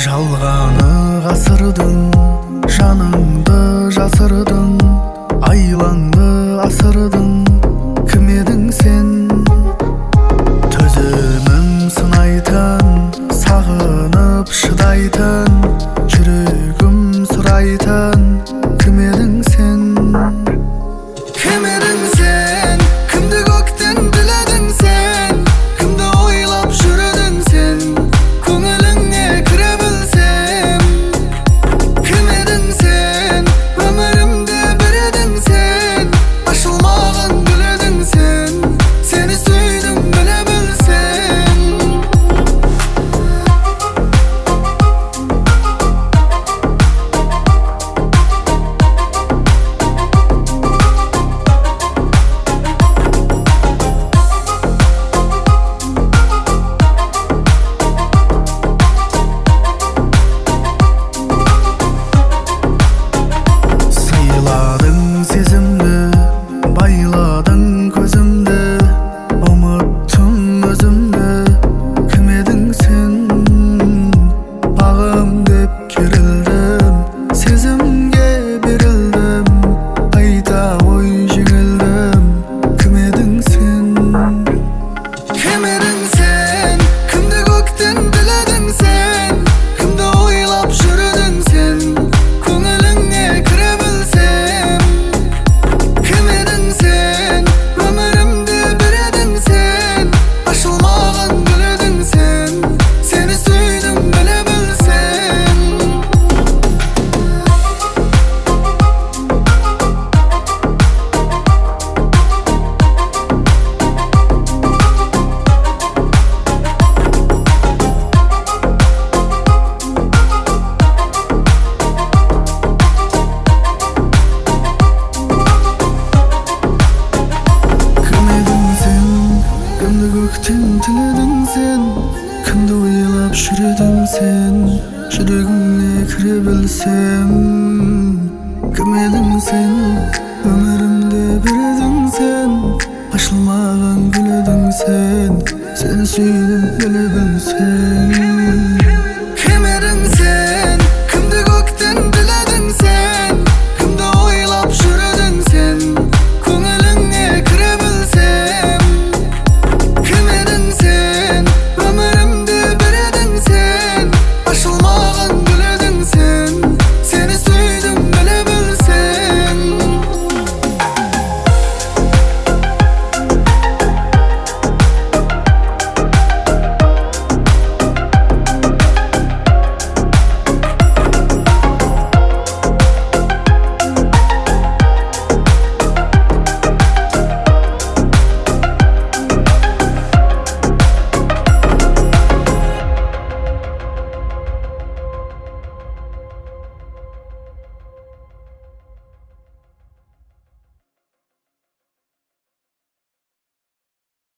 Жалғаны ғасырдың, жаныңды жасырдың, айлаңды асырдың. Кім едің сен? Төзімім сынайтын, сағынып шыдайтын, жүрегім сұрайтын. Кім едің сен? Кім едің сен? Кімді көктен тіледің сен? Кімді ойлап жүрдің сен? Көңіліңе кіре білсем. Кім едің сен? Өмірімде бір едің сен. Ашылмаған гүл едің сен. Сені сүйдім біле білсең. Сыйладың сезімді, байладың көзімді, ұмыттым өзімді. Кім едің сен? Бағым деп керілдім, сезімге берілдім, қайта ой жеңілдім. Кім едің сен? Кім едің сен? Кімді көктен тіледің сен? Кімді ойлап жүрдің сен? Көңіліңе кіре білсем. Кім едің сен? Өмірімде бір едің сен. Ашылмаған гүл едің сен. Сені сүйдім біле білсең. Кім едің сен? Кімді көктен тіледің сен? Кімді ойлап жүредің сен? Жүрегіңе кіре білсем. Кім едің сен? Өмірімде бір едің сен. Ашылмаған гүл едің сен. Сені сүйдім біле білсең.